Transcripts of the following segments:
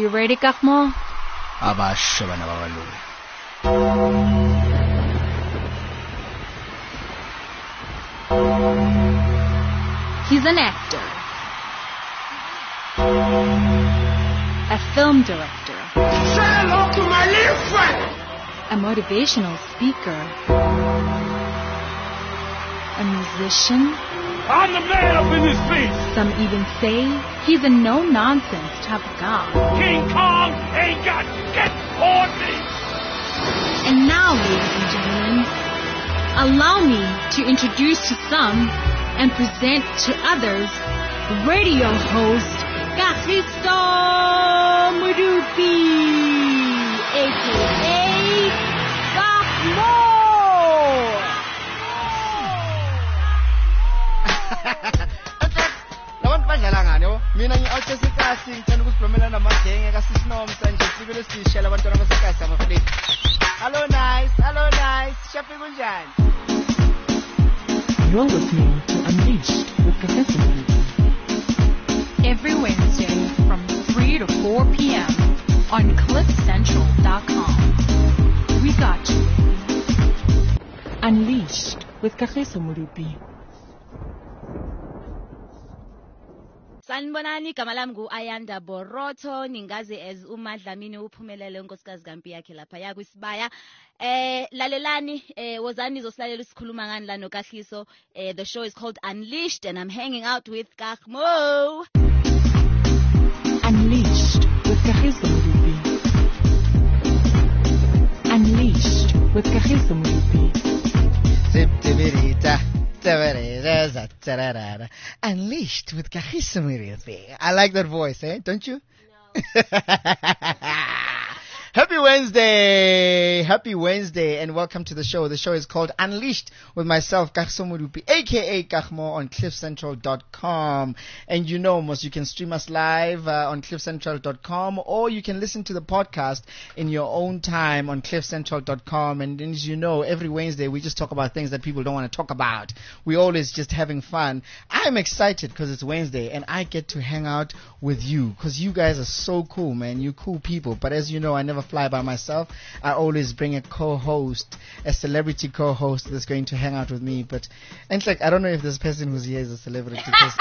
you ready, Kakmo? Abasho bana babalula. He's an actor, a film director, Say hello to my little friend. a motivational speaker, a musician. I'm the man up in this piece. Some even say he's a no-nonsense type of guy. King Kong ain't got shit on me. And now, ladies and gentlemen, allow me to introduce to some and present to others radio host Kagiso Modupi, a.k.a. Kakmo. Labantu badlala ngani yabo? Mina ngi-outsesikasi ngithanda ukusibromela namagenge kasisinom sanje sibile sisha labantwana basekasi abafethu. Hello nice. Shafi kunjani? You're listening to Unleashed with Professor Modupi. Every Wednesday from 3 to 4 p.m. on CliffCentral.com. We got you. Unleashed with Kagiso Modupi. Sanibonani, igama lami ngu-Ayanda Boroto, ningazi as uMadlamini uphumelele unkosikazi kampi yakhe lapha yakwisibaya. Lalelani, wozani nizosilalela isikhuluma ngani la noKagiso. The show is called Unleashed and I'm hanging out with Kakmo. Unleashed with Kagiso Modupi. Unleashed with Kagiso Modupi. Unleashed with Kagiso Modupi. I like that voice, don't you? No. Happy Wednesday, and welcome to the show. The show is called Unleashed with myself, Kagiso Modupi, aka Kakmo, on CliffCentral.com. And you know, you can stream us live on CliffCentral.com, or you can listen to the podcast in your own time on CliffCentral.com. And as you know, every Wednesday we just talk about things that people don't want to talk about. We're always just having fun. I'm excited because it's Wednesday and I get to hang out with you because you guys are so cool, man. You cool people. But as you know, I never fly by myself. I always bring a co-host, a celebrity co-host that's going to hang out with me. But and it's like, I don't know if this person who's here is a celebrity. I'm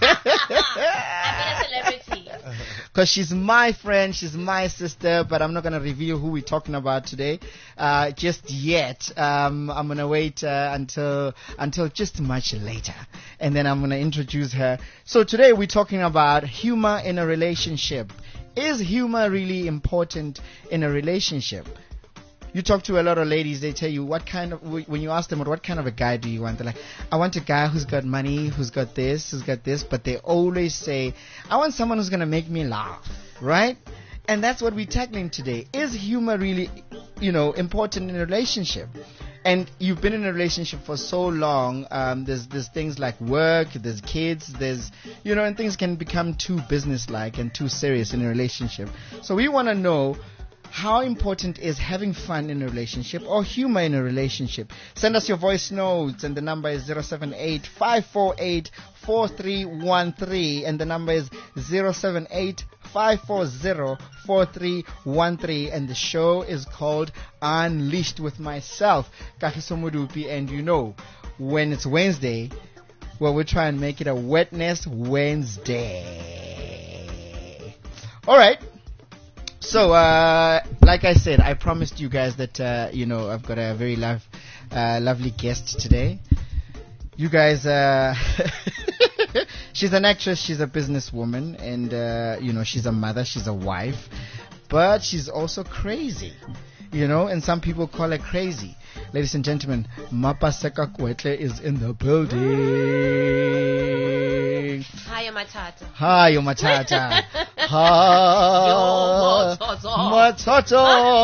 a celebrity. Because she's my friend, she's my sister, but I'm not going to reveal who we're talking about today just yet. I'm going to wait until just much later, and then I'm going to introduce her. So today we're talking about humor in a relationship. Is humor really important in a relationship? You talk to a lot of ladies, they tell you when you ask them what kind of a guy do you want, they're like, I want a guy who's got money, who's got this, but they always say, I want someone who's going to make me laugh, right? And that's what we're tackling today. Is humor really, important in a relationship? And you've been in a relationship for so long, there's things like work, there's kids, and things can become too businesslike and too serious in a relationship. So we want to know, how important is having fun in a relationship or humor in a relationship? Send us your voice notes, and the number is 078-548-4313, and the number is 078-540-4313, and the show is called Unleashed with myself, Kagiso Modupi. And when it's Wednesday, we're trying to make it a Wetness Wednesday. All right. So, like I said, I promised you guys that, I've got a very lovely guest today. You guys, she's an actress, she's a businesswoman, and, she's a mother, she's a wife, but she's also crazy, and some people call her crazy. Ladies and gentlemen, Mapaseka Kwetle is in the building. Hi, Matata. Hi, Matata. Matata.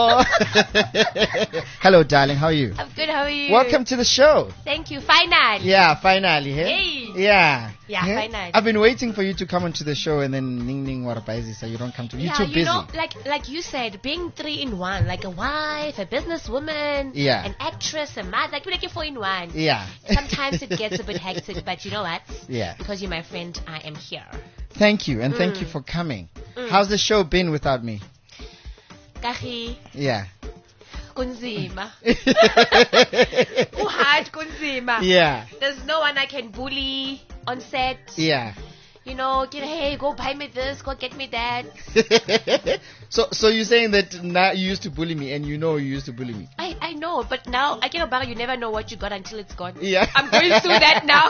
Hello, darling. How are you? I'm good. How are you? Welcome to the show. Thank you. Finally. Yeah, finally. Hey? Hey. Yeah. Yeah, finally. I've been waiting for you to come onto the show, and then ning warabaizi, so you don't come to. You're too busy. Like you said, being 3 in 1, like a wife, a businesswoman, an actress, a mother, like 4 in 1. Yeah. Sometimes it gets a bit hectic, but you know what? Yeah. Because you're my friend, I am here. Thank you, and thank you for coming. How's the show been without me? Kahi, Yeah. kunzima. Hard kunzima. Yeah. There's no one I can bully on set. Yeah. You know, hey, go buy me this, go get me that. So you're saying that now you used to bully me, and you know you used to bully me. I know, but now I get about you never know what you got until it's gone. Yeah. I'm going through that now.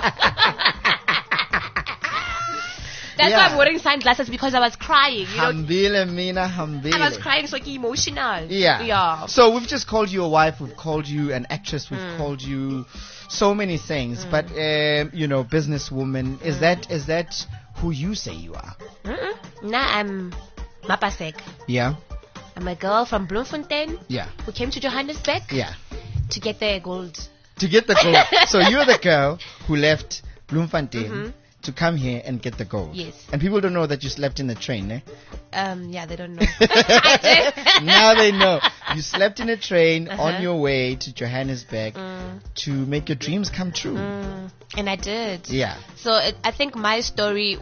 That's why I'm wearing sunglasses, because I was crying. You know, Hambile mina hambile. I was crying, so emotional. Yeah. Yeah. So we've just called you a wife, we've called you an actress, we've called you so many things, but you know, businesswoman. Is that who you say you are? Now I'm Mapasek. Yeah. I'm a girl from Bloemfontein Yeah. who came to Johannesburg Yeah. to get the gold. To get the gold. So you're the girl who left Bloemfontein to come here and get the gold. Yes. And people don't know that you slept in the train, eh? Yeah, they don't know. I did. Now they know. You slept in a train on your way to Johannesburg to make your dreams come true. And I did. Yeah. So I think my story,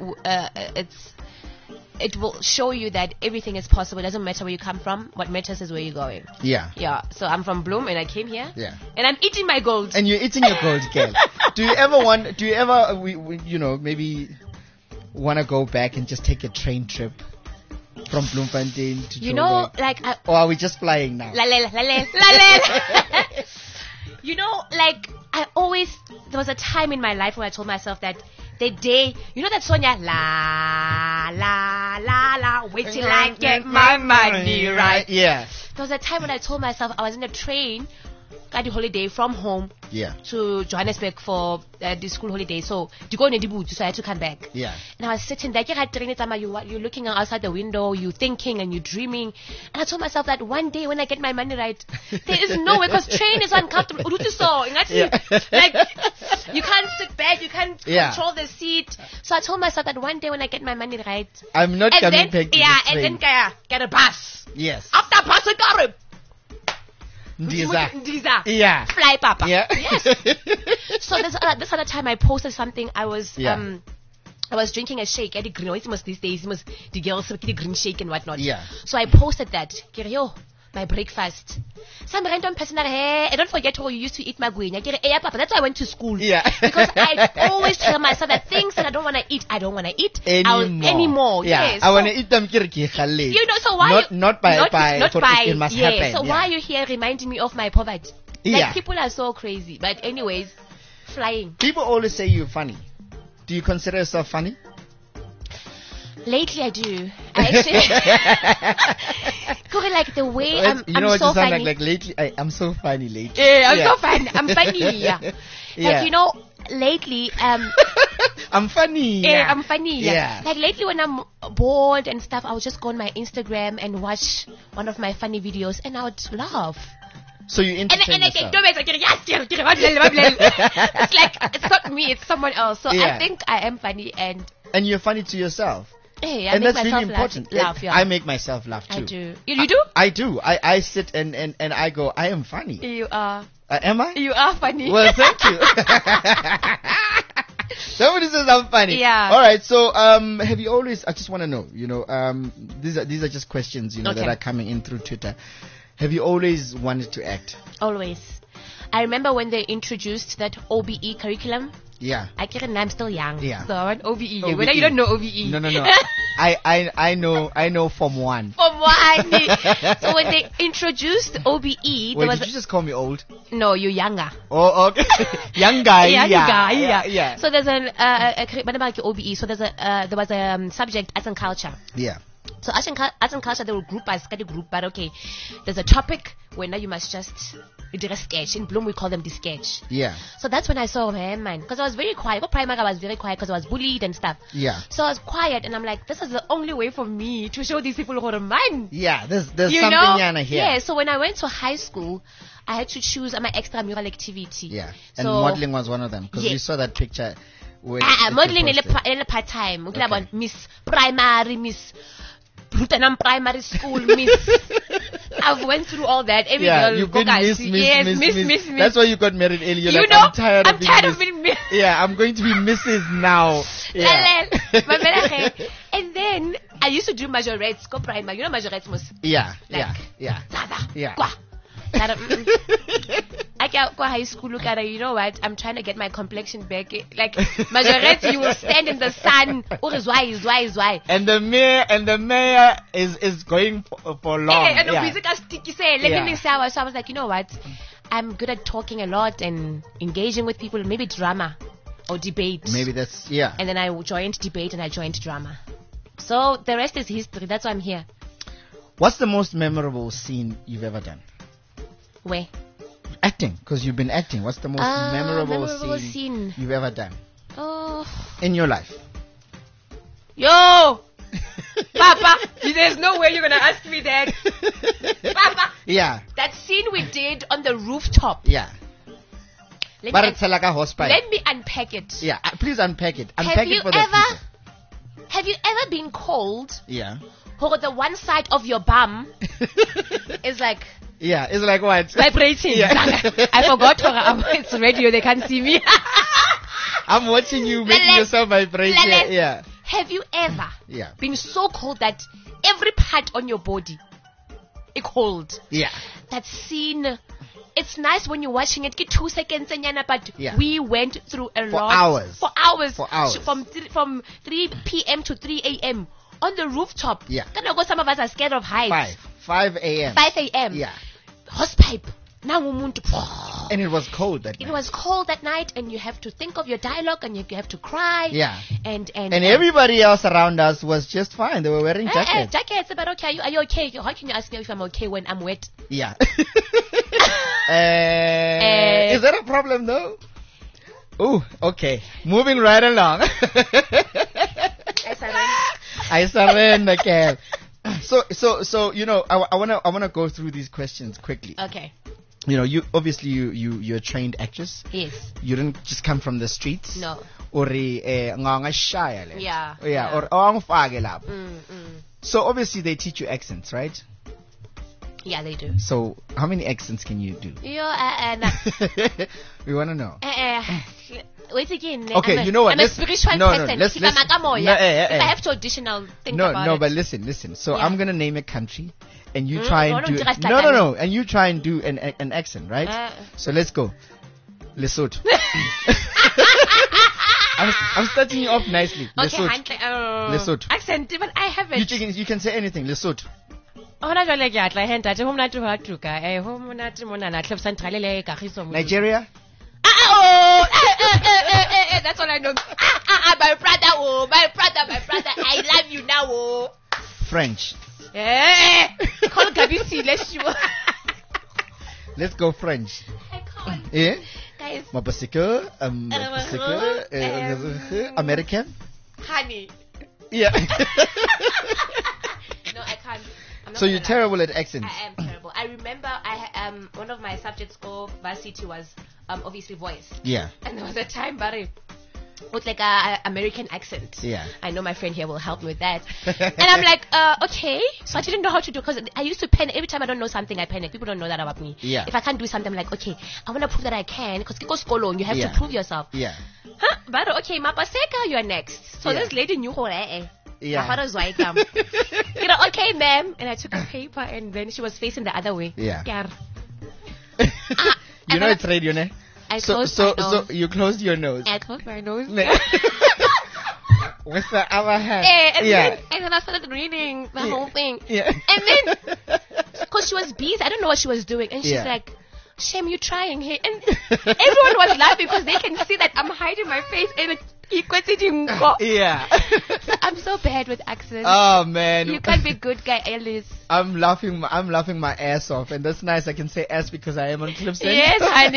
it will show you that everything is possible. It doesn't matter where you come from. What matters is where you're going. Yeah. Yeah. So I'm from Bloem and I came here. Yeah. And I'm eating my gold. And you're eating your gold, girl. Do you ever, you know, maybe want to go back and just take a train trip from Bloemfontein to You know, Joburg? like... Or are we just flying now? You know, like, there was a time in my life when I told myself that the day, you know that song, yeah, la, la, la, la, wait till I get my money right. Yeah. There was a time when I told myself I was in a train, got the holiday from home Yeah. to Johannesburg for the school holiday. So, you go in the boot, so I had to come back. Yeah. And I was sitting there, you're looking outside the window, you're thinking and you're dreaming. And I told myself that one day when I get my money right, there is no way, because train is uncomfortable. Like, you can't sit back, you can't control the seat. So I told myself that one day when I get my money right, I'm not and coming then, back to yeah, this and train. then get a bus. Yes. After bus, I got a Ndiza. Yeah. fly, Papa. Yeah. Yes. So this other time I posted something. I was I was drinking a shake at the green. It was these days. It was the girls with the green shake and whatnot. Yeah. So I posted that. Yo, my breakfast. Some random person that, hey, I don't forget how you used to eat magwenya. Yeah, Papa. That's why I went to school. Yeah. Because I always tell myself that things that I don't want to eat, I don't want to eat anymore. Yeah. Yes. I want to eat them. You know, so why not by it must happen. So why are you here reminding me of my poverty? Like, Yeah. people are so crazy. But anyways, flying. People always say you're funny. Do you consider yourself funny? Lately I do. I actually like the way I'm what so you sound funny. like lately. I'm so funny lately. Yeah, I'm so funny. I'm funny. Yeah. Yeah. Like, you know, lately I'm funny. yeah, I'm funny. Yeah. Yeah. Like lately when I'm bored and stuff, I would just go on my Instagram and watch one of my funny videos and I would laugh. So you And entertain I get yourself. dumb, it's like, it's not me, it's someone else. So Yeah. I think I am funny and And you're funny to yourself. hey, I And make that's myself really important. laugh. Yeah. I make myself laugh too. I do. You do? I do. I sit and I go, I am funny. You are. Am I? You are funny. Well, thank you. Somebody says I'm funny. Yeah. All right. So, have you always? I just want to know. You know, these are just questions. You know, Okay. that are coming in through Twitter. Have you always wanted to act? Always. I remember when they introduced that OBE curriculum. Yeah. I can't. I'm still young. Yeah. So I want OBE. OBE. Whether you don't know OBE. No. I know Form 1. From one. So when they introduced OBE, Wait, there was did you just call me old? no, you're younger. Oh, okay. Young guy. Young guy, Yeah. So there's an OBE. So there was a subject arts and culture. Yeah. So arts and culture, they will group us, kind of group, but okay, there's a topic where now you must just do a sketch. In Bloem, we call them the sketch. Yeah. So that's when I saw, man, because I was very quiet. At primary, I was very quiet because I was bullied and stuff. Yeah. So I was quiet, and I'm like, this is the only way for me to show these people who are mine. Yeah. There's You something know? yana here. Yeah. So when I went to high school, I had to choose my extramural activity. Yeah. And So- modeling was one of them because Yes. we saw that picture. That you Modeling posted. part time. Okay. Okay. Miss Primary, Miss Brutanam Primary School, Miss. I've went through all that. Every Yeah, girl, you've go been guys. miss. Miss. That's why you got married early. You're You like, know, I'm tired of being Miss. Yeah, I'm going to be Mrs. now. Yeah. And then I used to do majorettes, go primer. You know majorettes, mus? Yeah, Like- yeah. Zaza, Yeah. kwa. That, I can't go high school. Look at it. You know what? I'm trying to get my complexion back. Like majorettes, you will stand in the sun. Oh, is why? And the mayor is going for long. And the Yeah. music is sticky. Say, let me sour. So I was like, you know what? I'm good at talking a lot and engaging with people. Maybe drama or debate. Maybe that's, yeah. And then I joined debate and I joined drama. So the rest is history. That's why I'm here. What's the most memorable scene you've ever done? Where? Acting, because you've been acting. What's the most memorable memorable scene scene. you've ever done Oh. in your life? Yo! Papa, there's no way you're going to ask me that. Papa, Yeah, that scene we did on the rooftop. yeah. Let But me, it's like a hospital. let me unpack it. Yeah, please unpack it. Have Unpack you it for the ever, people. have you ever been cold? Yeah. Or the one side of your bum is like Yeah, it's like what? vibrating. Yeah. I forgot. It's radio. They can't see me. I'm watching you making Lele. yourself vibrate. Yeah, Lele. yeah. Have you ever Yeah. been so cold that every part on your body is cold? Yeah. That scene, it's nice when you're watching it. Get 2 seconds, nyana, but Yeah. we went through a lot. hours. For hours. For hours. From 3 p.m. to 3 a.m. on the rooftop. Yeah. Some of us are scared of heights. 5 a.m. 5 a.m. Yeah. Hosepipe. Nangumuntu. And it was cold that It night. was cold that night, and you have to think of your dialogue, and you have to cry. Yeah. And And everybody else around us was just fine. They were wearing jackets. jackets. But okay, are you okay? How can you ask me if I'm okay when I'm wet? Yeah. Is that a problem though? Oh, okay. Moving right along. I surrender, Kel. So you know, I wanna go through these questions quickly. Okay. You know, you obviously you're a trained actress. Yes. You didn't just come from the streets. No. Or ngangashaya le. Yeah. Yeah. Or angifake lapho. Mm. So obviously they teach you accents, right? Yeah, they do. So how many accents can you do? We wanna know. Wait again. Okay, you know what? I'm a spiritual person. Let's If I have to audition, I'll think about no, it. but listen. So Yeah. I'm gonna name a country, and you try and do just like no, and you try and do an accent, right? So let's go. Lesotho. I'm starting you off nicely. Okay, Lesotho. Lesotho. accent, but I haven't. You can say anything. Lesotho. Nigeria. That's all I know. My brother, I love you now. Oh. French. Call Gabisi, let's you. Let's go French. I can't. Yeah. Guys, Mabasika, American. honey. Yeah. No, I can't. I'm not So gonna you're lie. terrible at accents. I am terrible. I remember one of my subjects for varsity was obviously voice. Yeah. And there was a time, Barry, with like a American accent. Yeah. I know my friend here will help me with that. And I'm like, okay. So I didn't know how to do, because I used to panic. Every time I don't know something, I panic. People don't know that about me. Yeah. If I can't do something, I'm like, okay, I want to prove that I can. Because Kiko Skolo, you have Yeah. to prove yourself. Yeah. Huh? But okay, Mapaseka, you are next. So Yeah. this lady knew her. Yeah. You know, okay, ma'am. And I took a paper, and then she was facing the other way. Yeah. Yar. You and know then it's radio, ne? I So closed my nose. you closed your nose. I closed my nose. Ne. With the other hand. And Yeah. then I started reading the whole thing. Yeah. And then, because she was busy, I don't know what she was doing. And she's Yeah. like, Shem, you trying here? And everyone was laughing because they can see that I'm hiding my face. And Yeah. I'm so bad with accents. Oh man. You can't be good guy, Alice. I'm laughing my ass off, and that's nice. I can say ass because I am on Clipsend. Yes, honey.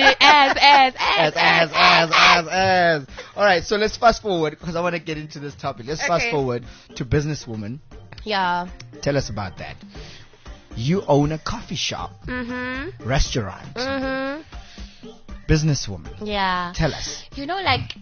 Ass. All right, so let's fast forward because I want to get into this topic. Let's fast Okay. forward to businesswoman. Yeah. Tell us about that. You own a coffee shop, Mm-hmm. restaurant, Mm-hmm. businesswoman. Yeah. Tell us. You know, like,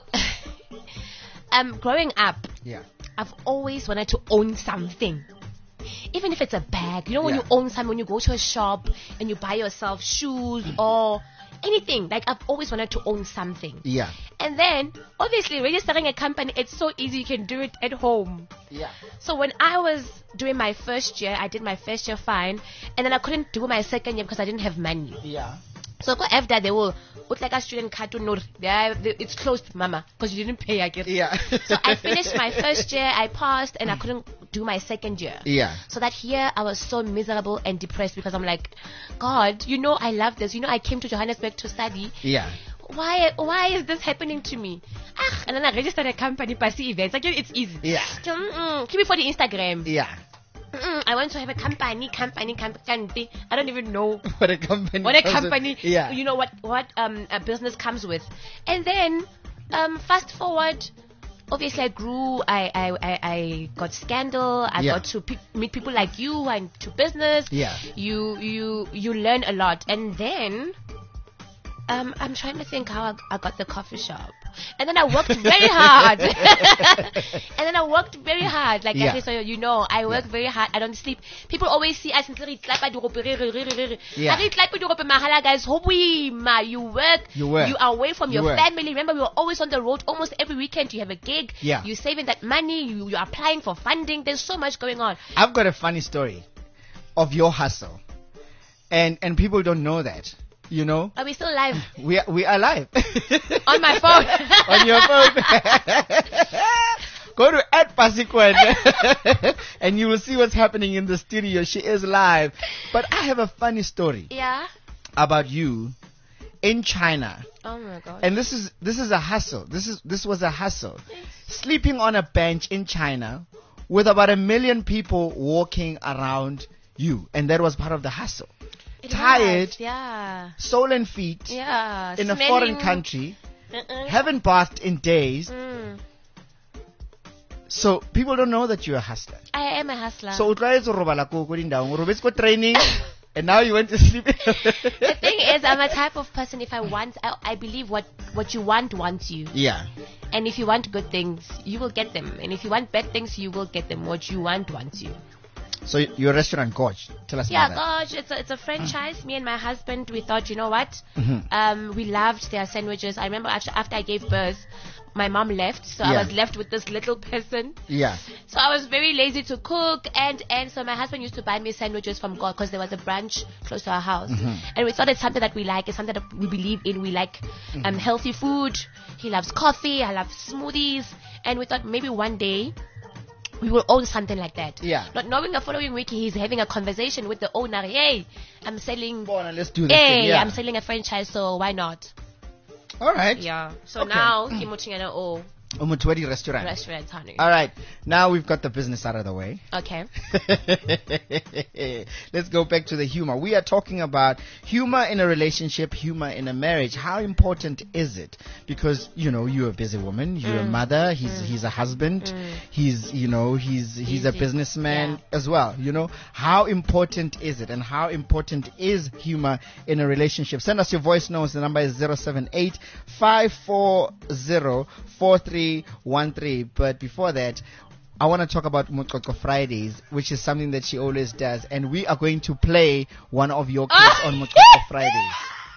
growing up, Yeah. I've always wanted to own something. Even if it's a bag. You know, when Yeah. you own something, when you go to a shop and you buy yourself shoes or anything. Like, I've always wanted to own something. Yeah. And then, obviously, registering a company, it's so easy. You can do it at home. Yeah. So when I was doing my first year, I did my first year fine, and then I couldn't do my second year because I didn't have money. Yeah. So after they will put like a student card to know it's closed, mama, because you didn't pay, I guess. Yeah. So I finished my first year, I passed, and I couldn't do my second year. Yeah. So that year I was so miserable and depressed because I'm like, God, you know I love this. You know I came to Johannesburg to study. Yeah. Why is this happening to me? And then I registered a company, Pasi Events. Like, it's easy. Yeah. Keep it for the Instagram. Yeah. I want to have a company. I don't even know What a company. what a comes with- company. Yeah. You know what a business comes with. And then fast forward. Obviously, I grew. I got scandal. I Yeah. got to meet people like you and to business. Yeah. You learn a lot, and then I'm trying to think how I got the coffee shop, and then I worked very hard. Like Yeah. okay, so you know, I work very hard. I don't sleep. People always see us and say, Yeah. guys, you work. You work. You are away from You your work. family. Remember, we were always on the road. Almost every weekend, you have a gig. Yeah. You're saving that money. You're applying for funding. There's so much going on. I've got a funny story of your hustle, and people don't know that. You know, Are we still live? we are live On my phone. on your phone. Go to @Pasikwen and you will see what's happening in the studio. She is live. But I have a funny story Yeah. about you in China. Oh my God. And this is a hustle. This was a hustle. Sleeping on a bench in China with about 1 million people walking around you, and that was part of the hustle. It Tired, was, yeah. soul and feet, Yeah. in a Smelling- foreign country, haven't bathed in days. Mm. So people don't know that you're a hustler. I am a hustler. So o tla etsa ho robala ko dindao, o robetse ko training, and now you went to sleep. The thing is, I'm a type of person, if I believe what you want wants you. Yeah. And if you want good things, you will get them. And if you want bad things, you will get them. What you want wants you. So your restaurant, Gorge, tell us Yeah, about that. gosh, it's a franchise. Me and my husband, we thought, you know what? Mhm. We loved their sandwiches. I remember after I gave birth, my mom left, so I Yeah. was left with this little person. Yeah. So I was very lazy to cook, and so my husband used to buy me sandwiches from God because there was a branch close to our house, and we thought it's something that we like, it's something that we believe in. We like healthy food. He loves coffee. I love smoothies, and we thought maybe one day we will own something like that. Yeah. Not knowing the following week he's having a conversation with the owner. Hey, I'm selling. Bona, let's do this thing. Hey, Yeah. I'm selling a franchise, so why not? All right. Yeah. So Okay. now Kimuchingana O Umutwedi restaurant. restaurant, honey. All right. Now we've got the business out of the way. Okay. Let's go back to the humor. We are talking about humor in a relationship, humor in a marriage. How important is it? Because, you know, you're a busy woman, you're a mother, he's a husband, he's a Busy. businessman as well, you know. How important is it, and how important is humor in a relationship? Send us your voice notes. The number is 078-540-4313. But before that, I want to talk about Moqoqo Fridays, which is something that she always does, and we are going to play one of your clips on Moqoqo Fridays.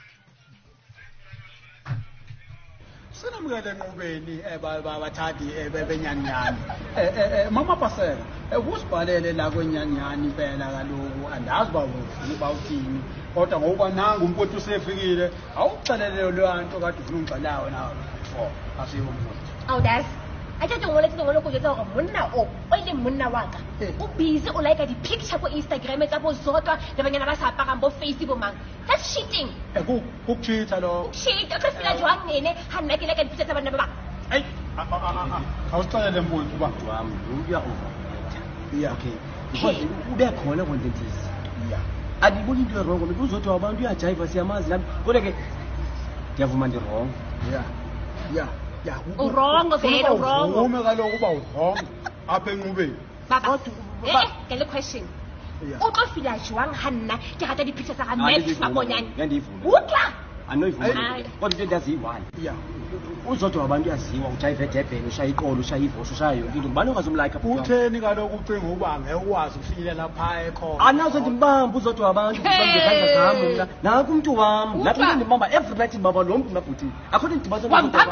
Sinamukele enqubeni bathandi benyanyani mama Pasela kusibhalele la kwenyanyani impela kaloku andazi bawuthini kodwa ngokuba nanga umpoti usefikile awuxelele lwanto kade ufuna ungixelayo nawe before asiyo umpoti Oh, that's. I just don't want to go to the Munna or only Munna Waka. Who busy or like a picture for Instagram, it's about Zota, the Vanilla Saparambo Facebook man. That's cheating. ukuchitha lo Cheat, a Christina Joan Nene, and make it like a picture of another. hey awuxelele mpoti uba wami uyaova yeah okay because ube khona contentisi yeah andiboni into wrong ngoba uzothi abantu uyajiva siyamazi nami kodwa ke ndiyavuma ndi-wrong yeah Wrong, Vero, wrong. uvume kaloku uba wrong apha enqubeni Baba, get a question. yeah O tlo fila jwang ha nna ke rata dipicture tsa ga Ah, Max ndiyivuma, Mabonyane. ndiyivuma. Utla andinoyivuma kodwa into endiyaziyi-one ya uzodwa wabantu uyaziwa ujayive edebheni ushaya iqolo ushaya ivosho ushaya yonke into ngubani ongazumlayikha kutheni kaloku ucinga uba ngeke ukwazi ufinyelela phaa ekhona anazo ndimbamba uzodwa wabantu ngezandla zam mna naku umntu wam lapho into ndimbamba every night ndimbamba lo mntu mnabhutini akho nto ndidibanisa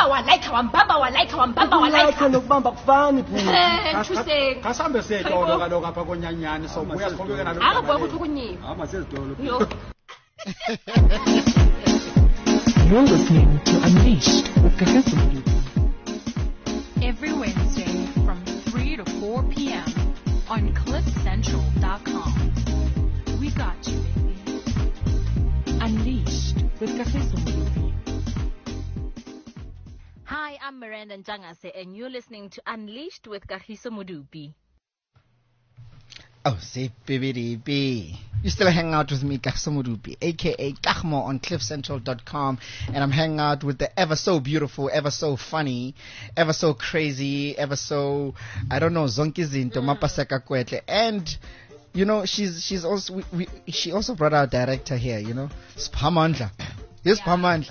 wambamba nokubamba kufani Thuseng. khasambe setolo kaloku apha konyanyani sobuya siqhubeke akubuya ukuthi kunyiwe masezitolo You're listening to Unleashed with Kagiso Moruti. Every Wednesday from 3 to 4 p.m. on CliffCentral.com. We got you, baby. Unleashed with Kagiso Moruti. Hi, I'm Miranda Njangase, and you're listening to Unleashed with Kagiso Modupi. Oh, say baby. You still hang out with me, Kagiso Modupi, aka Kagmo on CliffCentral.com, and I'm hanging out with the ever so beautiful, ever so funny, ever so crazy, ever so I don't know, zonke izinto mapaseka kwetle, and you know she's also she also brought our director here, you know, Sphamandla. Yes, Sphamandla.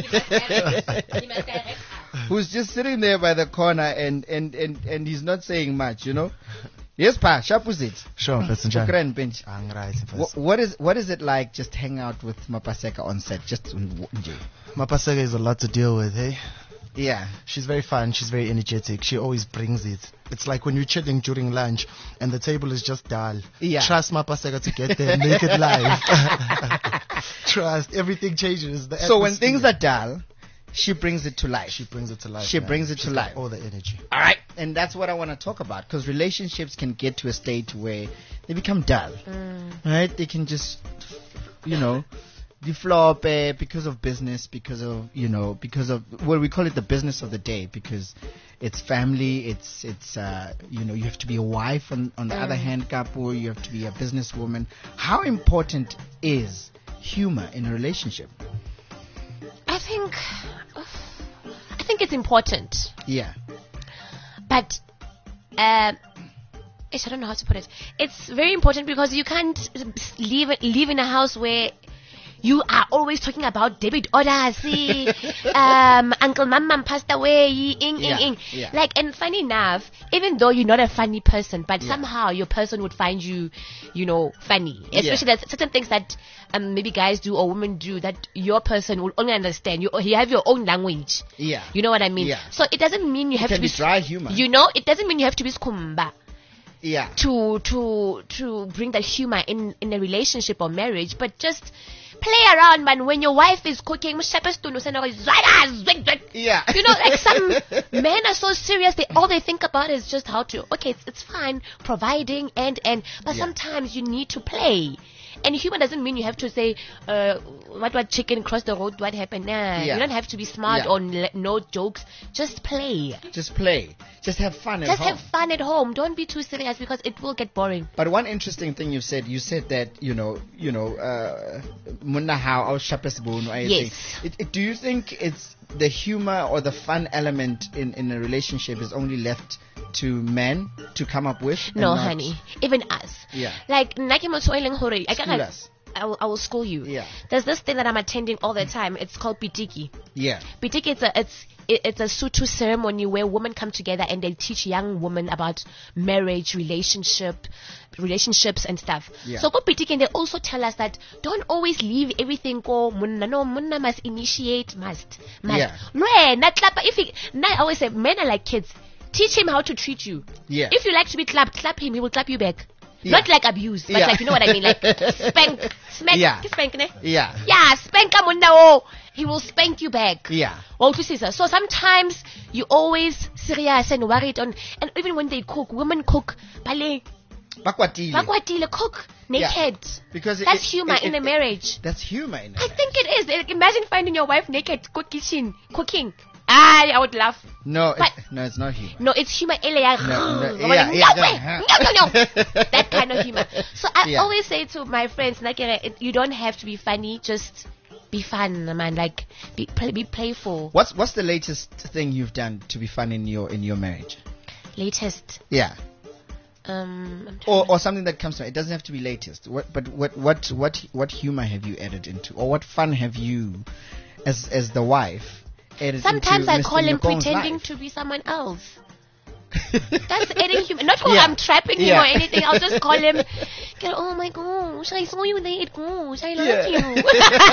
Who's just sitting there by the corner and he's not saying much, you know. Yes, Pa, sharp was it? Sure, that's Ukran bench. right. What is it like just hang out with Mapaseka on set? Just nje? Mapaseka is a lot to deal with, hey? Yeah. She's very fun, she's very energetic, she always brings it. It's like when you're chilling during lunch and the table is just dull. Yeah. Trust Mapaseka to get there and make it live. Trust, everything changes. So when things are dull, she brings it to life. She brings it to life. She brings it to She's life. got all the energy. All right. And that's what I want to talk about, because relationships can get to a state where they become dull. Right? They can just, you know, develop because of business, because of well, we call it the business of the day, because it's family, it's you know, you have to be a wife on the other hand, Kapu, you have to be a businesswoman. How important is humor in a relationship? I think it's important, Yeah. but I don't know how to put it. It's very important because you can't live in a house where you are always talking about debit orders. Uncle Mama passed away. Yeah. Like, and funny enough, even though you're not a funny person, but somehow your person would find you, you know, funny. Especially there's certain things that maybe guys do or women do that your person will only understand. You have your own language. Yeah. You know what I mean? Yeah. So it doesn't mean you have It to can be be dry humor. You know, it doesn't mean you have to be skumba Yeah. to bring that humor in a relationship or marriage, but just play around, man. When your wife is cooking, Yeah. you know, like some men are so serious, all they think about is just how to, okay, it's fine providing but sometimes you need to play. And humor doesn't mean you have to say, what chicken crossed the road, what happened? Nah, Yeah. you don't have to be smart or no jokes. Just play. Just play. Just have fun at Just home. have fun at home. Don't be too serious because it will get boring. But one interesting thing you said that, Munna how our sharpest bone. Yes. Do you think it's the humor or the fun element in a relationship is only left to men to come up with? and No, not- honey. Even us. Yeah. Like, I School us. I will school you. Yeah. There's this thing that I'm attending all the time. It's called Pitiki. Yeah. Pitiki, it's a Sotho ceremony where women come together and they teach young women about marriage, relationships and stuff. Yeah. So go Pitiki, and they also tell us that don't always leave everything go munna. No, munna must initiate, must. Yeah. I always say men are like kids. Teach him how to treat you. Yeah. If you like to be clapped, clap him. He will clap you back. Yeah. Not like abuse, but Yeah. like, you know what I mean? Like spank, smack, Yeah. spank, ne? Yeah. Yeah, spank munna. Oh, he will spank you back. Yeah. Well, so sometimes you always serious and worried and even when they cook, women cook, bale, Bakwatile. cook naked. Because That's humor in a marriage. That's humor in I it. think it is. Like, imagine finding your wife naked, cooking. I would laugh. No, But- it's not humor. No, it's humor. Yeah, yeah. that kind of humor. So I Yeah. always say to my friends, like, you don't have to be funny, just be fun, man. Like, be playful. What's the latest thing you've done to be fun in your marriage? Latest. Yeah. I'm trying Or something that comes to it doesn't have to be latest. What humor have you added into, or what fun have you as the wife. Edit Sometimes into I Mr. call him Nyokon's pretending life. to be someone else. That's adding human. Not for Yeah. I'm trapping him Yeah. or anything. I'll just call him. Go, oh my gosh, I saw you there. Gosh, I love you.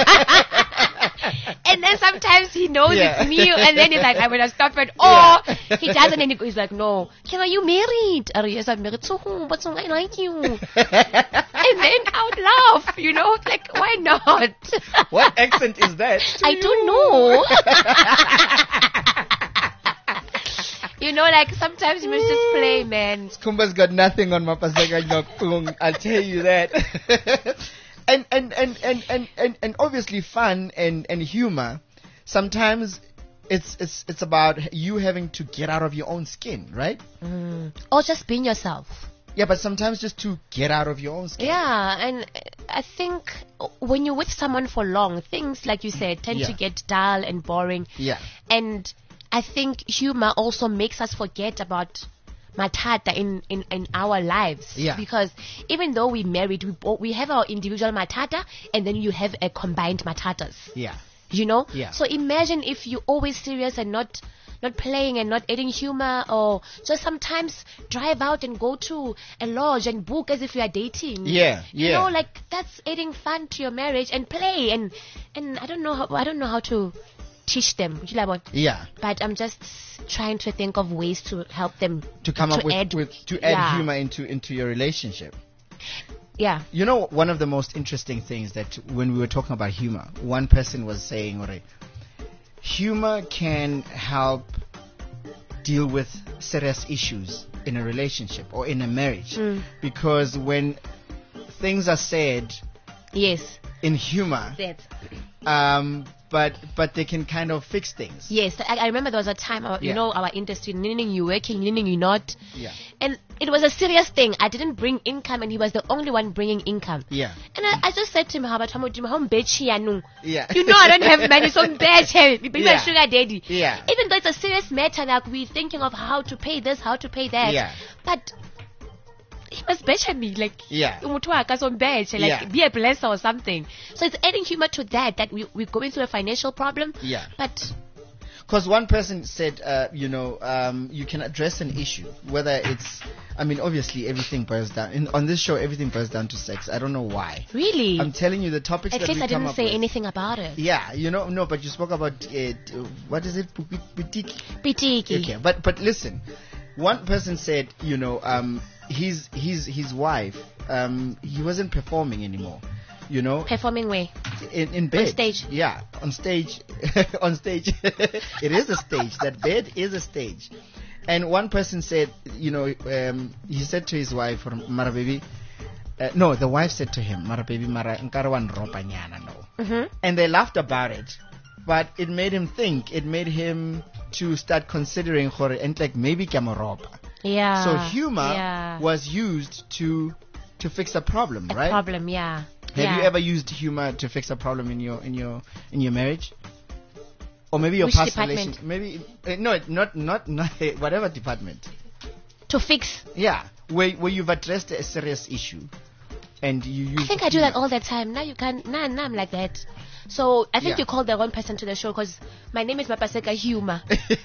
And then sometimes he knows Yeah. it's me, and then he's like, I would have stopped it. Or Yeah. he doesn't, and he's like, no. Are you married? Yes, I'm married. So who? But so I like you. And then I would laugh. Like why not? What accent is that? I don't know. Like sometimes you must just play, man. Kumba's got nothing on Mapaseka Nyokung, I'll tell you that. and obviously fun and humor. Sometimes it's about you having to get out of your own skin, right? Or just being yourself. Yeah, but sometimes just to get out of your own skin. Yeah, and I think when you're with someone for long, things like you said tend Yeah. to get dull and boring. Yeah. And I think humor also makes us forget about matata in our lives. Yeah. Because even though we're married, we have our individual matata, and then you have a combined matatas. Yeah. Yeah. So imagine if you're always serious and not playing and not adding humor, or just sometimes drive out and go to a lodge and book as if you are dating. Yeah. Like that's adding fun to your marriage and play and I don't know how to teach them. Yeah. But I'm just trying to think of ways to help them To come up add with yeah. humor into your relationship. Yeah. One of the most interesting things that when we were talking about humor, one person was saying, "Ore, humor can help deal with serious issues in a relationship or in a marriage, because when things are said Yes. in humor, That's but they can kind of fix things." Yes, I remember there was a time, our industry, meaning you working, meaning you not. Yeah. And it was a serious thing. I didn't bring income, and he was the only one bringing income. Yeah. And I just said to him, how about home Yeah. I don't have money, so bad. Be my Yeah. sugar daddy. Yeah. Even though it's a serious matter, like we're thinking of how to pay this, how to pay that. Yeah. But he must betcha me, like, Yeah. like Yeah. be a blesser or something. So it's adding humor to that we're going through a financial problem. Yeah. But Because one person said, you can address an issue, whether it's, obviously everything boils down, on this show everything boils down to sex. I don't know why. really, I'm telling you the topics at that least we I come didn't up say with. anything about it. Yeah, no, but you spoke about, what is it? Boutique? Pitiki. Okay, but listen, one person said, his wife, he wasn't performing anymore. Performing way. In bed. On stage. Yeah, on stage. On stage. It is a stage. That bed is a stage. And one person said, he said to his wife, Mara baby, no, the wife said to him, Mara baby, Mara nkarwan ropa nyana no. And they laughed about it. But it made him think. It made him to start considering and like maybe kamoropa. Yeah. So humor yeah. was used to fix a problem, a right? problem, yeah. Have you ever used humor to fix a problem in your marriage? Or maybe your Which past department? relationship? Maybe not whatever department. To fix. Yeah, where you've addressed a serious issue, and you use. I think I do that all the time. Now you can't. Now I'm like that. So I think Yeah. you called the wrong person to the show because my name is Mapaseka Humor.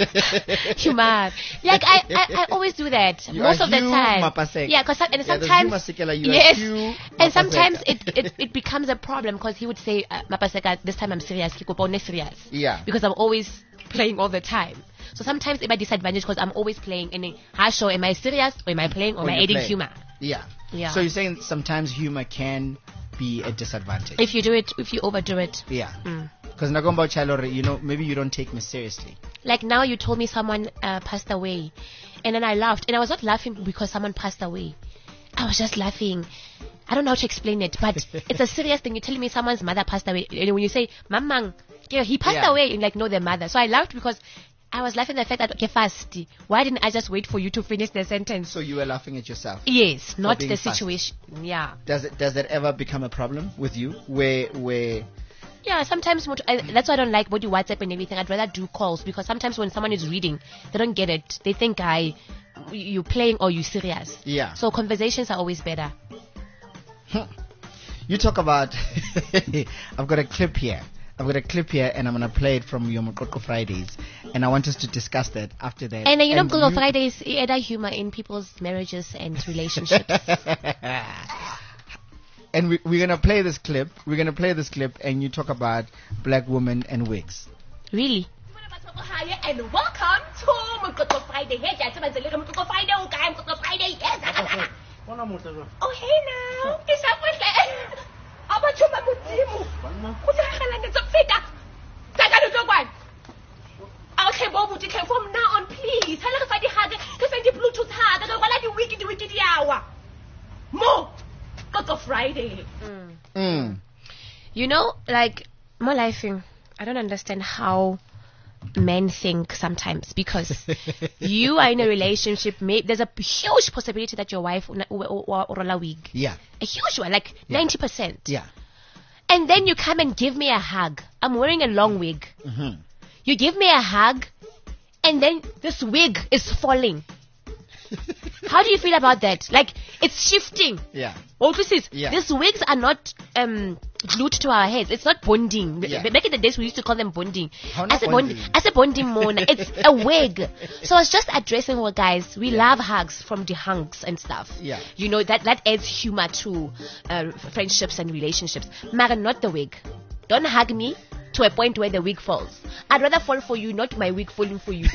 Humor. Like I always do that You most are of the Hugh time. Mapaseka. Yeah, because there's sometimes Hugh Masekela, you are yes, Hugh and sometimes Mapaseka. it becomes a problem because he would say Mapaseka, this time I'm serious. Kikopone serious. Yeah. Because I'm always playing all the time. So sometimes it might disadvantage because I'm always playing. And then, show, am I serious or am I playing or am I you're adding playing. humor? Yeah. Yeah. So you're saying sometimes humor can be a disadvantage. If you overdo it. Yeah. Mm. Because Nagomba Chalore, maybe you don't take me seriously. Like now you told me someone passed away. And then I laughed. And I was not laughing because someone passed away. I was just laughing. I don't know how to explain it, but it's a serious thing. You're telling me someone's mother passed away. And when you say, Mamang, he passed Yeah. away, and like, no, their mother. So I laughed because I was laughing at the fact that, okay, fast. Why didn't I just wait for you to finish the sentence? So you were laughing at yourself. Yes, not being the fast. situation. Yeah. Does that ever become a problem with you? Where Yeah, sometimes that's why I don't like body WhatsApp and everything. I'd rather do calls because sometimes when someone is reading, they don't get it. They think you playing or you serious. Yeah. So conversations are always better. you talk about I've got a clip here I've got a clip here, and I'm gonna play it from your Mokoko Fridays, and I want us to discuss that after that. And you know, Mokoko Fridays add humor in people's marriages and relationships. And we're gonna play this clip. And you talk about black women and wigs. Really? And welcome to Mokoko Friday. Hey, guys, Mokoko Friday. Okay, Mokoko Friday. Yes. Oh, hey now. It's up with that. Abachuma Mutimu. Okay, Bob, from now on, please. Hello, Friday Hag. Defend the Bluetooth Hag. I don't want the wicked hour. More. Mokoko Friday. You know, like, more lifing. I don't understand how men think sometimes, because you are in a relationship, there's a huge possibility that your wife will roll a wig. Yeah. A huge one, like 90%. Yeah. And then you come and give me a hug. I'm wearing a long wig. Mm-hmm. You give me a hug, and then this wig is falling. How do you feel about that? Like, it's shifting. Yeah. Yeah. These wigs are not glued to our heads. It's not bonding. Yeah. Back in the days, we used to call them bonding. How not bonding? As a bonding mona. It's a wig. So I was just addressing what guys, we love hugs from the hunks and stuff. Yeah. You know, that adds humor to friendships and relationships. Mara, not the wig. Don't hug me to a point where the wig falls. I'd rather fall for you, not my wig falling for you.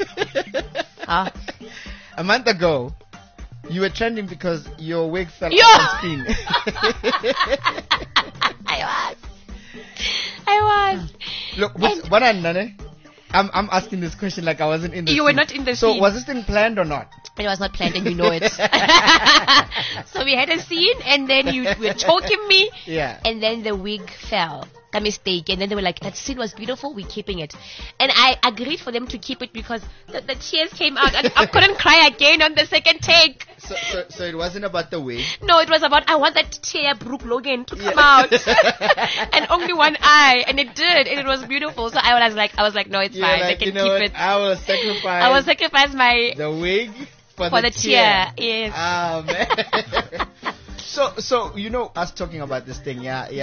A month ago, you were trending because your wig fell off the screen. I was. Look, what I'm asking this question like I wasn't in the You scene. were not in the So scene. was this thing planned or not? It was not planned, and you know it. So we had a scene, and then you were choking me, Yeah. and then the wig fell. A mistake, and then they were like, that scene was beautiful, we're keeping it. And I agreed for them to keep it because the tears came out, and I couldn't cry again on the second take. So it wasn't about the wig. No, it was about, I want that tear Brooke Logan to come out. And only one eye, and it did, and it was beautiful. So I was like, no, it's fine, I can keep it. I will sacrifice the wig for the tear. Yes. Ah, man. So you know, us talking about this thing,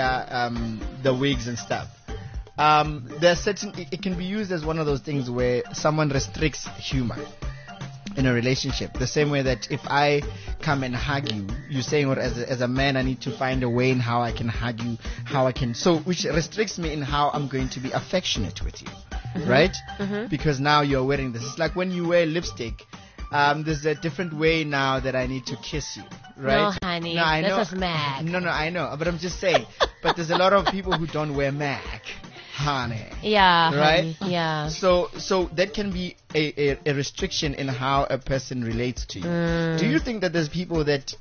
the wigs and stuff. There's certain, it can be used as one of those things where someone restricts humor in a relationship. The same way that if I come and hug you, you're saying, or as a man, I need to find a way in how I can hug you, which restricts me in how I'm going to be affectionate with you, right? Mm-hmm. Because now you're wearing this. It's like when you wear lipstick. There's a different way now that I need to kiss you, right? No, honey, I know. this is MAC. No, I know, but I'm just saying. But there's a lot of people who don't wear MAC, honey. Yeah, right. Honey, yeah. So that can be a restriction in how a person relates to you. Do you think that there's people that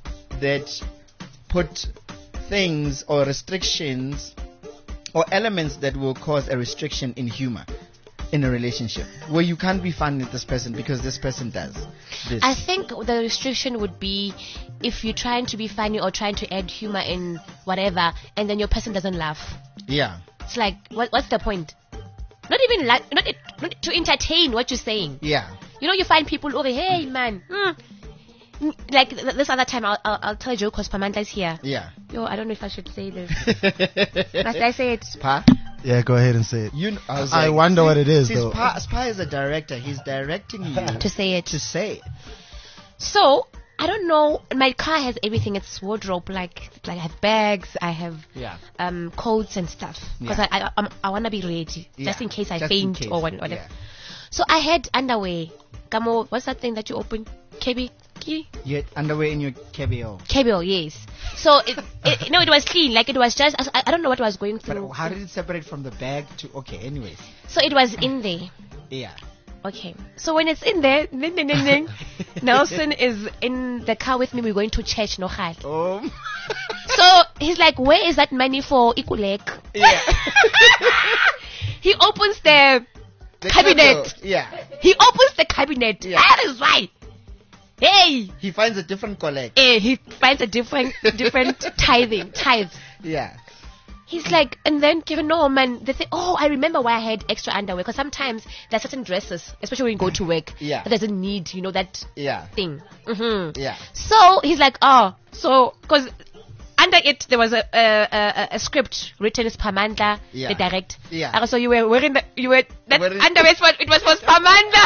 put things or restrictions or elements that will cause a restriction in humor in a relationship, where you can't be fun with this person because this person does this? I think the restriction would be if you're trying to be funny or trying to add humor in whatever, and then your person doesn't laugh. Yeah. It's like, what's the point? Not even not to entertain what you're saying. Yeah. You know, you find people over, hey man, like this other time, I'll tell a joke because Pamantla's here. Yeah. Yo, I don't know if I should say this. Must I say it? Spa? Yeah, go ahead and say it. I like, wonder what it is, though. Spa is a director. He's directing you to say it. So, I don't know. My car has everything. It's wardrobe. Like I have bags. I have coats and stuff. Because I want to be ready just in case I faint or whatever. Yeah. So I had underwear. Kamo, what's that thing that you open? KB? You had underwear in your KBO. KBO, yes. So it was clean. Like it was just, I don't know what I was going through. But how did it separate from the bag to? Okay, anyways. So it was in there. Yeah. Okay. So when it's in there, Nelson is in the car with me. We're going to church, no hal. Oh. So he's like, where is that money for Ikulek? Yeah. He opens the cabinet. Yeah. He opens the cabinet. Yeah. That is why. Hey. He finds a different collect. He finds a different tithe. Yeah. He's like, and then given no man, they say, oh, I remember why I had extra underwear. Because sometimes there are certain dresses, especially when you go to work, that doesn't need, that thing. Mm-hmm. Yeah. So he's like, oh, so, because under it there was a script written as Pamandla, Yeah. the direct. Yeah. So you were wearing that Wearing- underwear. It was for Pamandla.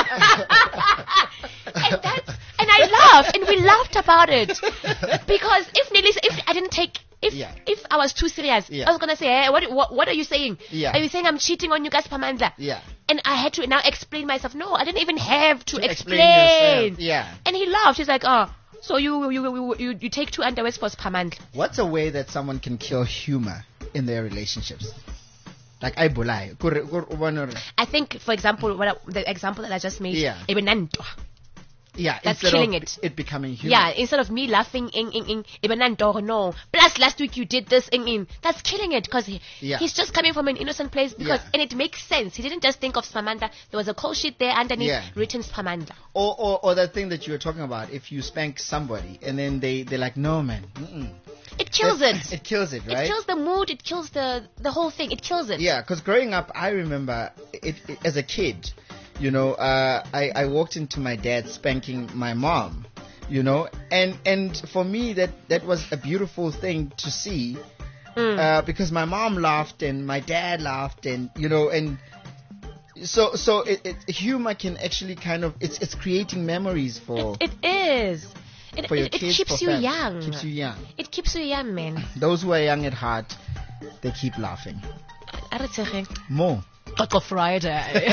and I laughed, and we laughed about it because if I didn't take. If I was too serious, Yeah. I was gonna say, hey, what are you saying? Yeah. Are you saying I'm cheating on you guys, Pamandla? Yeah. And I had to now explain myself. No, I didn't even have to explain explain. yourself. Yeah. And he laughed. He's like, oh, so you take 2 underwears for Pamandla. What's a way that someone can kill humor in their relationships? Like I bulai. I think, for example, the example that I just made. Yeah. Ebenanto. Yeah, That's instead killing of it. becoming humor. Yeah, instead of me laughing, Ebenanto, no. Plus, last week you did this, that's killing it because he's just coming from an innocent place because, and it makes sense. He didn't just think of Samantha. There was a cold sheet there underneath written Samantha. Or that thing that you were talking about. If you spank somebody and then they're like, no man. It kills it. It kills it, right? It kills the mood. It kills the whole thing. It kills it. Yeah, because growing up, I remember it as a kid. You know, I walked into my dad spanking my mom. You know, and for me that was a beautiful thing to see, because my mom laughed and my dad laughed, and you know, and so humor can actually kind of it's creating memories for it is. For your It kids, keeps for you fam- young. Keeps you young. It keeps you young, man. Those who are young at heart, they keep laughing. More. Coco Friday.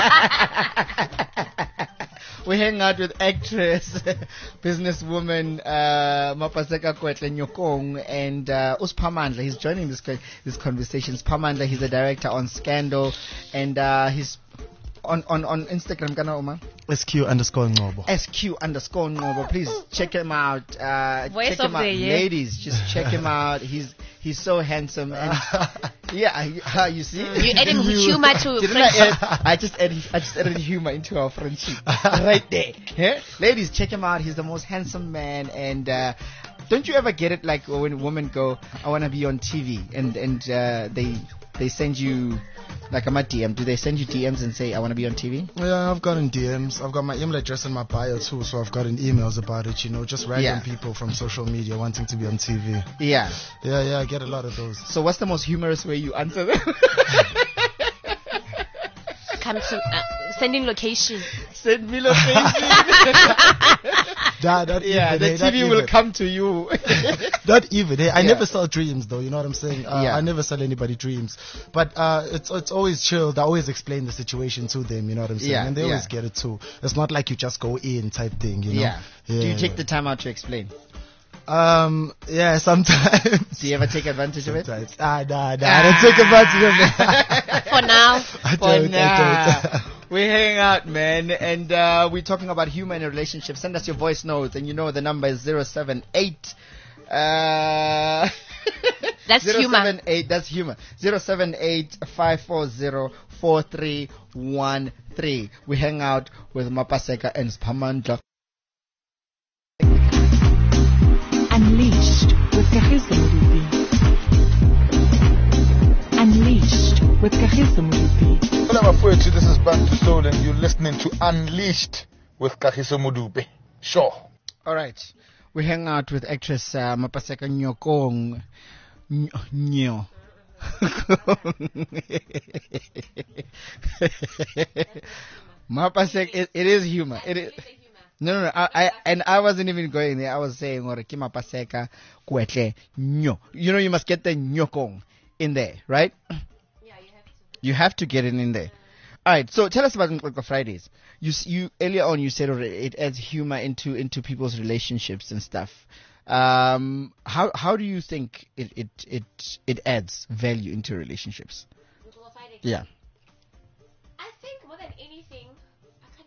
We hang out with actress, businesswoman Mapaseka Kwetle Nyokong, and Pamandla. He's joining this conversation. Pamandla, he's a director on Scandal, and he's on Instagram. Kana Uma? SQ_Ngobo. SQ_Ngobo. Please check him out. Voice check of him out, the year. ladies. Just check him out. He's so handsome. And you see, You adding humor to Didn't I just added humor into our friendship right there. Yeah? Ladies, check him out. He's the most handsome man. And don't you ever get it like when women go, I want to be on TV, and they send you like I'm a DM. Do they send you DMs and say I want to be on TV? Yeah, I've gotten DMs. I've got my email address in my bio too, so I've gotten emails about it. You know, just random people from social media wanting to be on TV. Yeah. Yeah, I get a lot of those. So what's the most humorous way you answer them? Come to sending location. Send me location. Not yeah, even, the hey, not TV will even. come to you. Not even. Hey, I Yeah. never sell dreams, though. You know what I'm saying? I never sell anybody dreams. But it's always chilled. I always explain the situation to them. You know what I'm saying? Yeah, And they yeah. always get it too. It's not like you just go in type thing. You know? Yeah. Do you take the time out to explain? Yeah, sometimes. Do you ever take advantage of it? Sometimes. I don't take advantage of it. For now. I For don't. now. We hang out, man, and we're talking about humor in a relationship. Send us your voice notes, and you know the number is 078. That's humor. 078, that's humor. 078-540-4313. We hang out with Mapaseka and Pamandla. Unleashed with Kagiso Moruti. Unleashed with Kagiso Moruti. Hello, my friends. This is Bantu Soul, and you're listening to Unleashed with Kagiso Modupe. Sure. All right. We hang out with actress Mapaseka Nyokong. Nyo. Mapasek, it is humor. It is. No. I wasn't even going there. I was saying, "Ore ki Mapaseka kwetle nyo." You know, you must get the nyokong in there, right? Yeah, you have to. You have to get it in there. All right. So tell us about Nkoko Fridays. You earlier on you said it adds humor into people's relationships and stuff. How do you think it adds value into relationships? Yeah. I think more than anything, I can't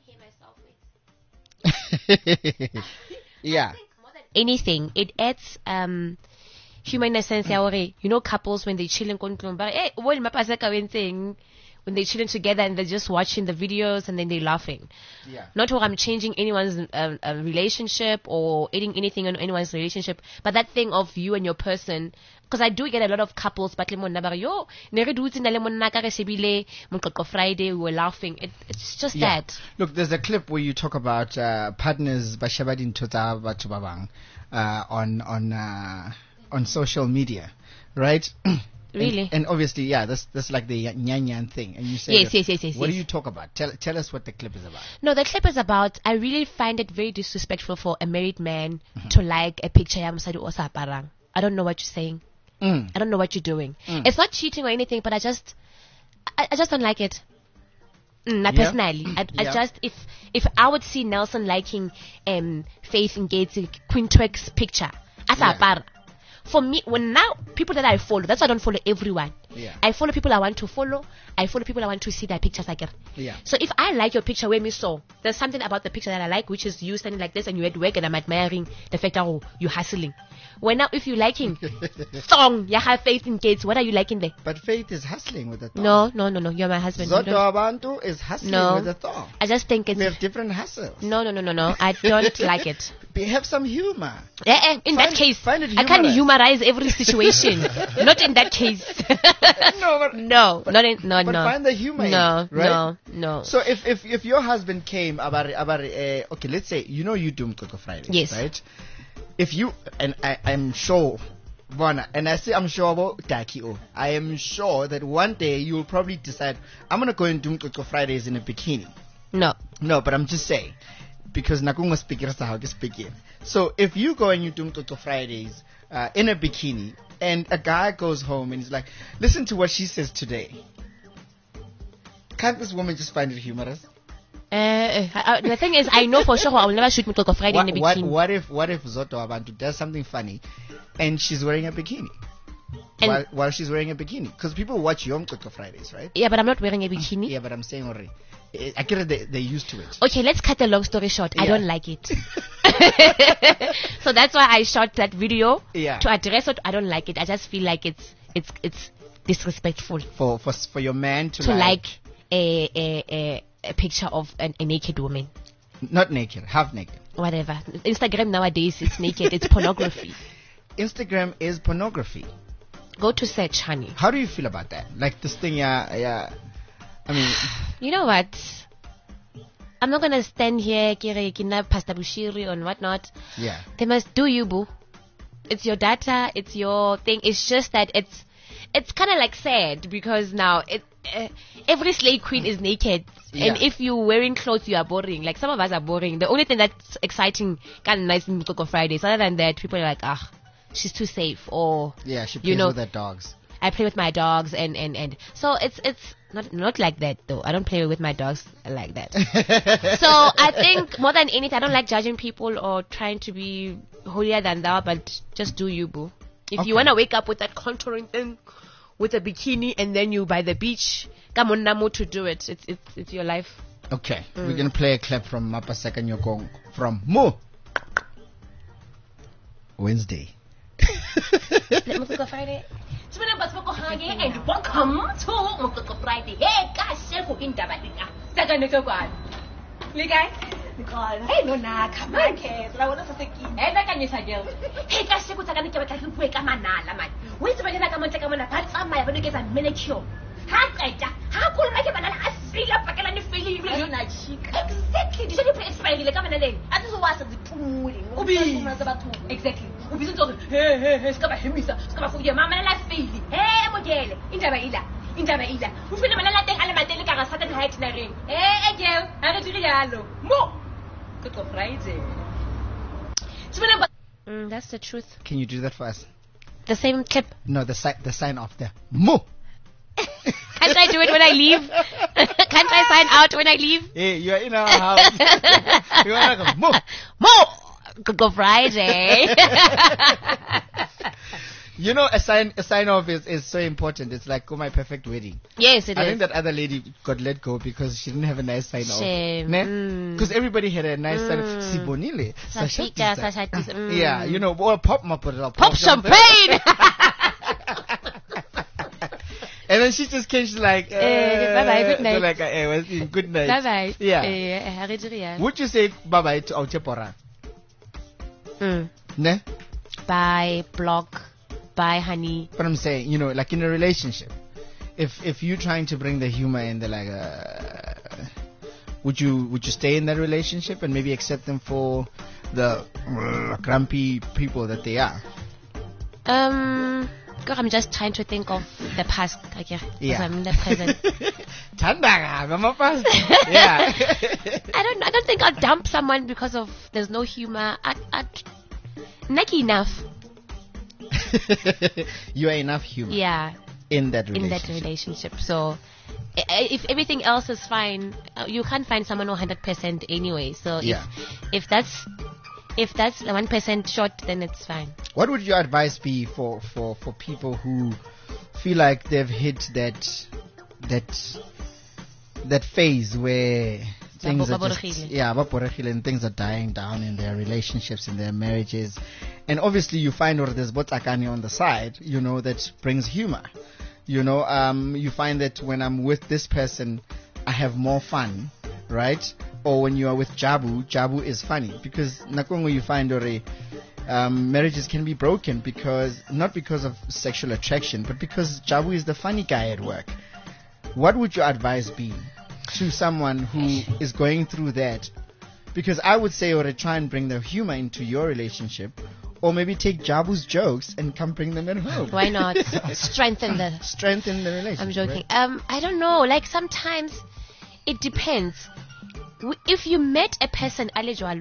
hear myself. Yeah. I think more than anything, it adds humor in the sense that, you know, couples when they chilling, hey, what Mapaseka when they're chilling together and they're just watching the videos and then they're laughing. Yeah. Not how I'm changing anyone's relationship or adding anything on anyone's relationship, but that thing of you and your person. Because I do get a lot of couples, but yo, Friday, we were laughing. It's just that. Look, there's a clip where you talk about partners Bashabadin Tota Batubabang on on social media, right? Really? And obviously, yeah, that's like the nyan thing. And you say, Yes. What do you talk about? Tell us what the clip is about. No, the clip is about, I really find it very disrespectful for a married man to like a picture ya mosadi o sa aparang. I don't know what you're saying. I don't know what you're doing. It's not cheating or anything, but I just don't like it. Personally, I just, if I would see Nelson liking Faith Gates Queen Twerk's picture, as a apara. For me, when now people that I follow, that's why I don't follow everyone. Yeah. I follow people I want to follow. I follow people I want to see their pictures again. Yeah. So if I like your picture, where me saw, there's something about the picture that I like, which is you standing like this and you're at work and I'm admiring the fact that you're hustling. When now, if you're liking song, you have Faith in Gates, what are you liking there? But Faith is hustling with the thong. No. You're my husband. Zoto Abantu is hustling with the thong. I just think it's... We have different hustles. No. I don't like it. Have some humor. In that case, I can't humorize every situation. Not in that case. No. But find the humor. No. So if your husband came about okay, let's say you do Mkoko Friday. Yes. Right. If you and I'm sure, Vana, and I say I'm sure about Takio. I am sure that one day you will probably decide I'm gonna go and do Mkoko Fridays in a bikini. No, but I'm just saying because Nakunga speaker is how to speak in. So if you go and you do Mkoko Fridays in a bikini, and a guy goes home and he's like, listen to what she says today. Can't this woman just find it humorous? The thing is, I know for sure I will never shoot Mkoko Friday in a bikini. What if Zoto Abantu does something funny and she's wearing a bikini? While she's wearing a bikini? Because people watch your Mkoko Fridays, right? Yeah, but I'm not wearing a bikini. Yeah, but I'm saying already. I get it, they're used to it. Okay, let's cut the long story short. Yeah. I don't like it. So that's why I shot that video to address it. I don't like it. I just feel like it's disrespectful for your man to like a picture of a naked woman. Not naked, half naked. Whatever. Instagram nowadays it's naked. It's pornography. Instagram is pornography. Go to search, honey. How do you feel about that? Like this thing, yeah. I mean, you know what? I'm not gonna stand here, kidnap Pastor Bushiri and whatnot. Yeah. They must do you, boo. It's your data. It's your thing. It's just that it's kind of like sad because now every slave queen is naked, and if you're wearing clothes, you are boring. Like some of us are boring. The only thing that's exciting, kind of nice in Mkoko Fridays. Other than that, people are like, she's too safe, or she plays with her dogs. I play with my dogs, and so it's not like that though. I don't play with my dogs like that. So I think more than anything, I don't like judging people or trying to be holier than thou, but just do you, boo. If you wanna wake up with that contouring thing, with a bikini, and then you by the beach, come on, Namu, to do it. It's your life. Okay, we're gonna play a clip from Mapaseka Nyokong from Mo Wednesday. Mkoko Friday. And welcome to Mkoko Friday. Hey, guys, Sheku in Dabadina. Second, hey, no, come on, kids. I want to say, hey, like I said, hey, guys, Sheku, I'm going to wake up, man. Wait a minute, I'm going to come on a part of my get a miniature. How could I get a feel up like a feeling? Exactly. Did you play Friday like I'm a name? I just was at the pool. Exactly. Hey, scaba hemisa, scaba for your mama la fili. Hey, Mogele, Intabaila. Who feel a latte alamatele ka Saturday night na ring. Hey, girl, I do yalo. Mo. Good Friday. That's the truth. Can you do that for us? The same clip? No, the sign off there. Mo. Can't I do it when I leave? Can't I sign out when I leave? Hey, you're in our house. You want to go, Mo. Go Friday. You know, a sign off is so important. It's like my perfect wedding. Yes, it is. I think that other lady got let go because she didn't have a nice sign off. Shame. Because everybody had a nice sign off. Sibonile. Sashika. Yeah, you know, or pop champagne. And then she just came, she's like, bye-bye, good night. So like, good night. Bye-bye. Yeah. Would you say bye-bye to Autepora? Ne? Bye, block. Bye, honey. But I'm saying, you know, like in a relationship, if you're trying to bring the humor in, they're like, would you stay in that relationship and maybe accept them for the grumpy people that they are? God, I'm just trying to think of the past. Okay, Yeah. I'm in the present. Yeah. I don't think I'll dump someone because of there's no humor. Lucky enough. You are enough humor. Yeah. In that relationship. In that relationship. So, if everything else is fine, you can't find someone 100% anyway. So Yeah. if that's the 1% short, then it's fine. What would your advice be for people who feel like they've hit that phase where things are just, baboregile, and things are dying down in their relationships, in their marriages, and obviously you find there's botakani on the side, that brings humor. You find that when I'm with this person, I have more fun, right? Or when you are with Jabu is funny, because nakongo you find marriages can be broken not because of sexual attraction, but because Jabu is the funny guy at work. What would your advice be to someone who is going through that? Because I would say, try and bring the humor into your relationship, or maybe take Jabu's jokes and come bring them at home. Why not? Strengthen the relationship. I'm joking. Right? I don't know. Like sometimes it depends. If you met a person, let's say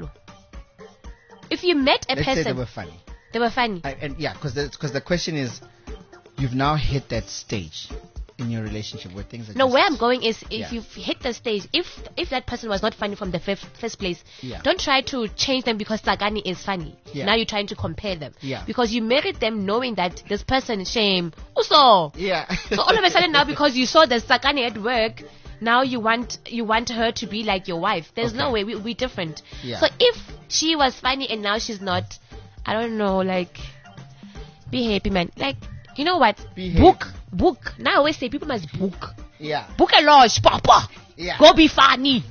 they were funny. They were funny. Because the question is, you've now hit that stage in your relationship where things are. No, where I'm going is, if you've hit the stage, if that person was not funny from the first place, don't try to change them because Sagani is funny. Yeah. Now you're trying to compare them. Yeah. Because you married them knowing that this person, shame, also. Yeah. So all of a sudden now, because you saw the Sagani at work, now you want her to be like your wife. There's no way. We're different. Yeah. So if she was funny and now she's not, I don't know, like, be happy, man. Like, you know what? Book. Now I always say people must book. Yeah. Book a lodge, papa. Yeah. Go be funny.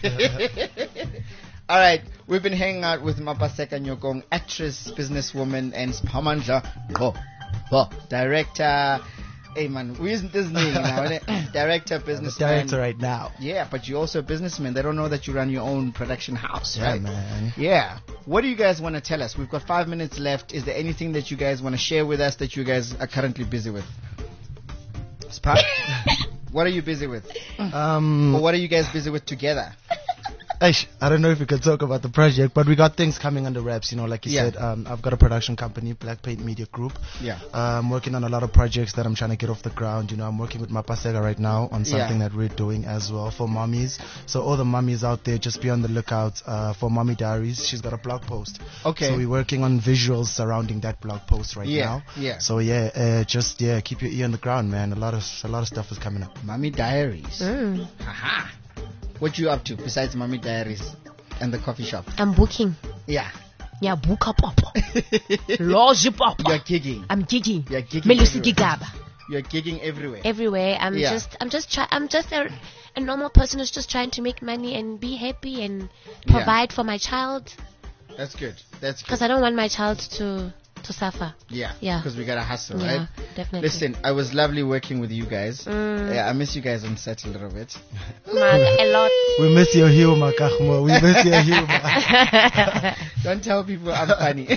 All right. We've been hanging out with Mapaseka Nyokong, actress, businesswoman, and Spamandla director. Hey man, who isn't this name now? Director, businessman. Director right now. Yeah, but you're also a businessman. They don't know that you run your own production house, Yeah, right? man. Yeah. What do you guys want to tell us? We've got 5 minutes left. Is there anything that you guys want to share with us that you guys are currently busy with? Spa? What are you busy with? Or what are you guys busy with together? I don't know if we can talk about the project, but we got things coming under wraps, like you said. I've got a production company, Black Paint Media Group. Yeah. I'm working on a lot of projects that I'm trying to get off the ground. I'm working with Mapaseka right now on something that we're doing as well for mommies. So all the mommies out there, just be on the lookout for Mommy Diaries. She's got a blog post. Okay. So we're working on visuals surrounding that blog post right now. Yeah. So keep your ear on the ground, man. A lot of stuff is coming up. Mommy Diaries. Aha. What you up to besides Mommy Diaries and the coffee shop? I'm booking. Yeah. Yeah, book up, papa. Lodge, papa. You're gigging. I'm gigging. You're gigging everywhere. Gigaba. You're gigging everywhere. Everywhere. I'm just a normal person who's just trying to make money and be happy and provide for my child. That's good. Because I don't want my child to suffer. Yeah. Yeah. Because we gotta hustle, Yeah, right? definitely. Listen, I was lovely working with you guys. Yeah, I miss you guys on set a little bit. A lot. We miss your humor, Kahmo. We miss your humor. Don't tell people I'm funny.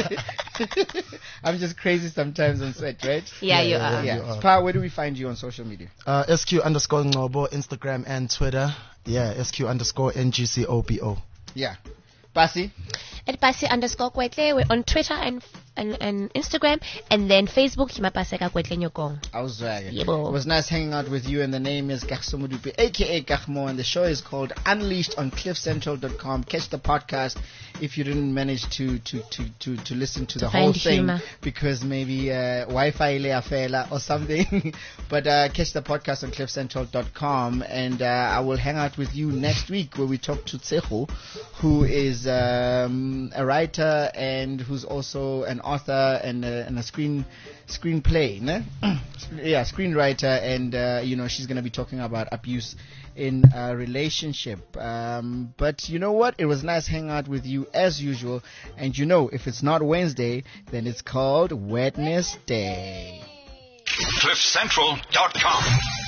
I'm just crazy sometimes on set, right? Yeah, you are. Yeah. Spa, where do we find you on social media? SQ_Ngobo, Instagram and Twitter. Yeah, SQ_NGCOBO. Yeah. Pasi? At Pasi_Kwetle. We're on Twitter and Instagram, and then Facebook, Mapaseka Kwetle Nyokong. It was nice hanging out with you, and the name is Kagiso Modupe, aka Kahmo, and the show is called Unleashed on cliffcentral.com. Catch the podcast if you didn't manage to listen to the whole thing, humor. Because maybe Wi-Fi le afela or something. But catch the podcast on cliffcentral.com, and I will hang out with you next week where we talk to Tseho, who is a writer and who's also an author and a screenplay, ne? Yeah, screenwriter, and she's gonna be talking about abuse in a relationship. But you know what? It was nice hanging out with you as usual. And if it's not Wednesday, then it's called Wednesday. CliffCentral.com